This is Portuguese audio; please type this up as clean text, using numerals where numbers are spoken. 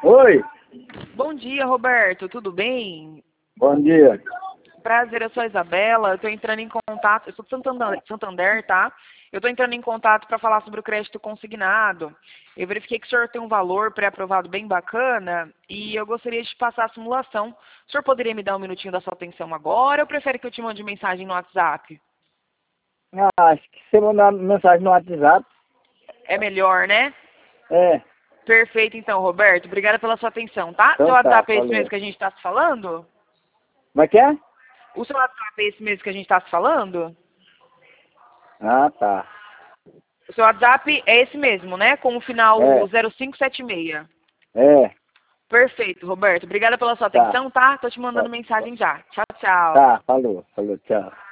Oi, Bom dia, Roberto. Tudo bem? bom dia. Prazer, eu sou a Isabela. Eu estou entrando em contato. Eu sou de Santander, tá? Eu estou entrando em contato para falar sobre o crédito consignado. Eu verifiquei que o senhor tem um valor pré-aprovado bem bacana e eu gostaria de te passar a simulação. O senhor poderia me dar um minutinho da sua atenção agora ou prefere que eu te mande mensagem no WhatsApp? Acho que você mandar mensagem no WhatsApp. É melhor, né? É, Perfeito, então, Roberto. Obrigada pela sua atenção, tá? Seu então tá, WhatsApp é esse mesmo falou. que a gente está se falando? Como é que é? O seu WhatsApp é esse mesmo que a gente está se falando? Ah, tá. O seu WhatsApp é esse mesmo, né? Com o final É, 0576. é, Perfeito, Roberto. Obrigada pela sua tá, atenção, tá? Tô te mandando tá, mensagem já. Tchau, tchau. tá, falou, tchau.